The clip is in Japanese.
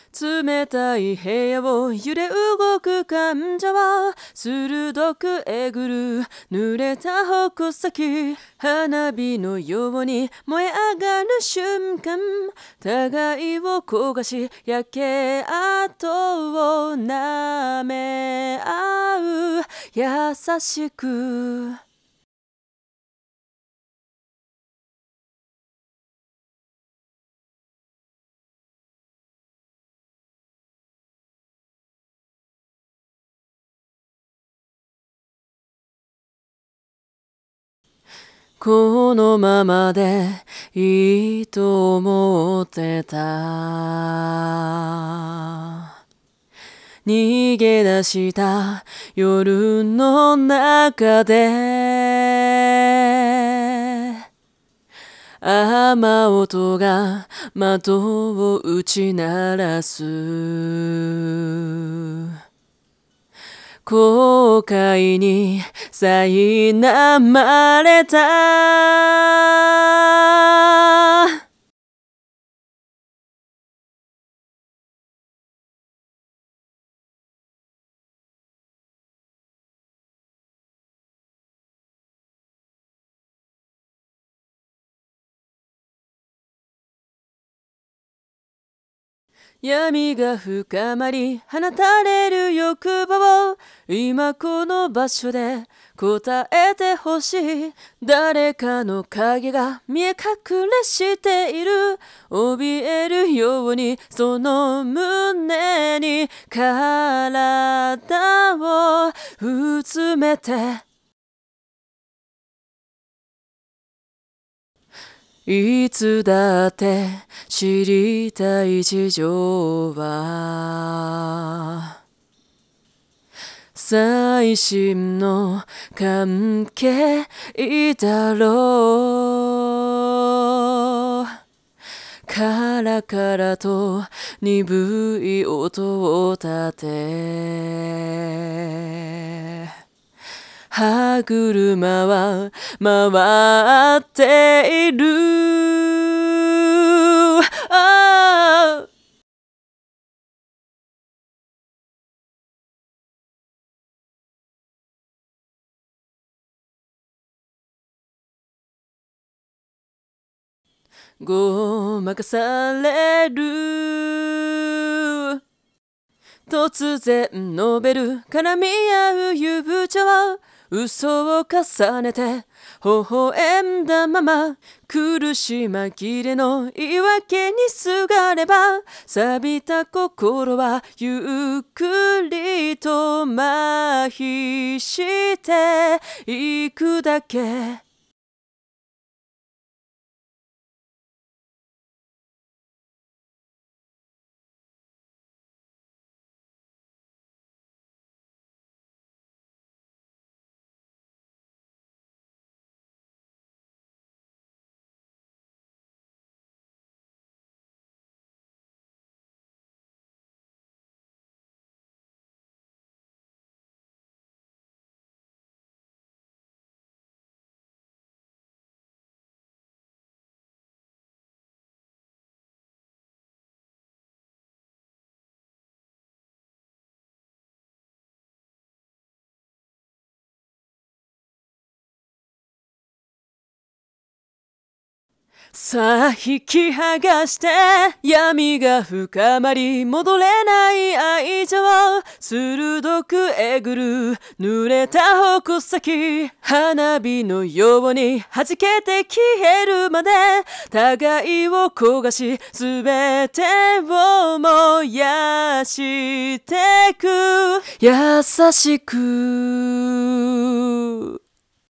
冷たい部屋を揺れ動く感情は鋭くえぐる濡れた矛先、花火のように燃え上がる瞬間、互いを焦がし焼け跡を舐め合う優しく。このままでいいと思ってた。逃げ出した夜の中で雨音が窓を打ち鳴らす。後悔に苛まれた。闇が深まり放たれる欲望を今この場所で答えてほしい。誰かの影が見え隠れしている。怯えるようにその胸に体をうつめて、いつだって知りたい事情は最新の関係だろう。カラカラと鈍い音を立て、歯車は回っている。ごまかされる。突然述べる絡み合う友情は嘘を重ねて微笑んだまま、苦し紛れの言い訳にすがれば錆びた心はゆっくりと麻痺していくだけ。さあ引き剥がして、闇が深まり戻れない愛情を鋭くえぐる濡れた矛先、花火のように弾けて消えるまで互いを焦がし全てを燃やしてく優しく。